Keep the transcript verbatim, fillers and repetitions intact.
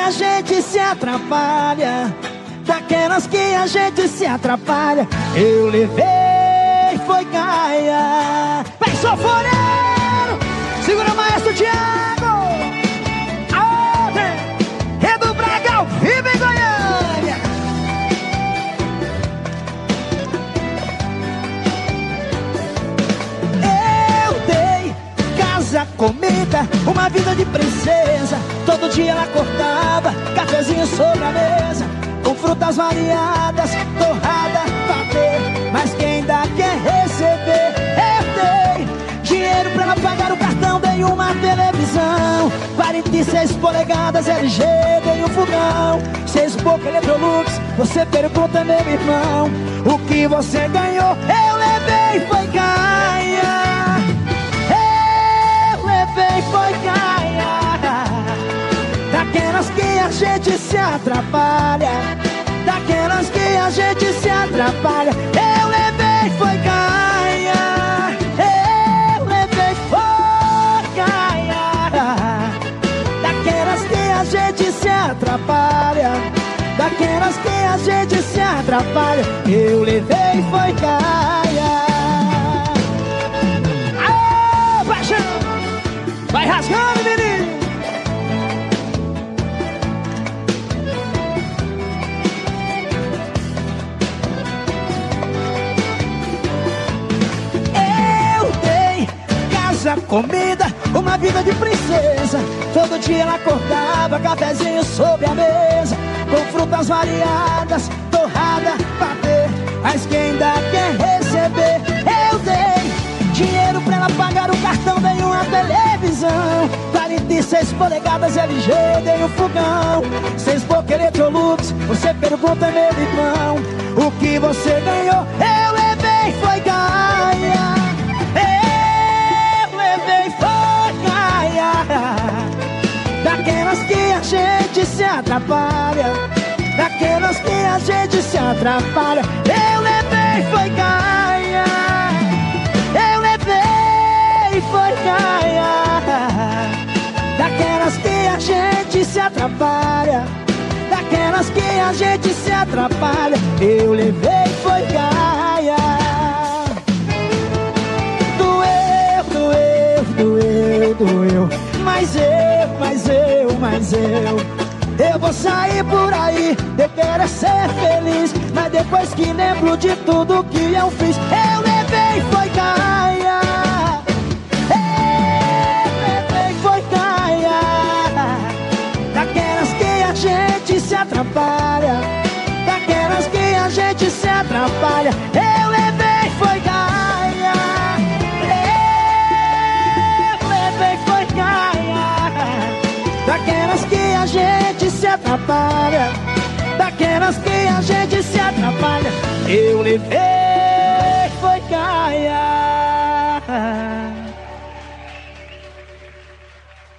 a gente se atrapalha, daquelas que a gente se atrapalha. Eu levei, foi Gaia. Vem, sanfoneiro! Segura, maestro Thiago! Aê! É do Braga, vive em Goiânia! Eu dei casa, comida, uma vida de princesa. Todo dia ela acordava, cafezinho sobre a mesa, com frutas variadas, torrada, patê. Mas quem ainda quer receber, eu dei dinheiro pra ela pagar o cartão. Dei uma televisão, quarenta e seis polegadas L G, dei um fogão, seis boca Electrolux. Você pergunta, meu irmão, o que você ganhou? Eu levei, foi Gaia. Eu levei, foi Gaia. Daquelas que a gente se atrapalha, daquelas que a gente se atrapalha. Eu levei, foi Gaia. Eu levei, foi Gaia. Daquelas que a gente se atrapalha, daquelas que a gente se atrapalha. Eu levei, foi Gaia. Aê, paixão! Vai rasgando, menino! Comida, uma vida de princesa. Todo dia ela acordava, cafezinho sobre a mesa, com frutas variadas, torrada, patê. Mas quem ainda quer receber, eu dei dinheiro pra ela pagar o cartão. Dei uma televisão, quarenta e seis polegadas L G, dei um fogão, seis boca Electrolux. Você pergunta, meu irmão, o que você ganhou? Eu levei, foi Gaia. Daquelas que a gente se atrapalha, daquelas que a gente se atrapalha. Eu levei, foi Gaia. Eu levei, foi Gaia. Daquelas que a gente se atrapalha, daquelas que a gente se atrapalha. Eu levei, foi Gaia. Doeu, doeu, doeu, doeu. Mas eu, mas eu, mas eu Eu vou sair por aí, eu quero é ser feliz. Mas depois que lembro de tudo que eu fiz, eu levei, foi Gaia. Eu levei, foi Gaia. Daquelas que a gente se atrapalha, daquelas que a gente se atrapalha. Eu levei, foi Gaia. Eu levei, foi Gaia. Daquelas que a gente se atrapalha, daquelas que a gente se atrapalha. Eu levei.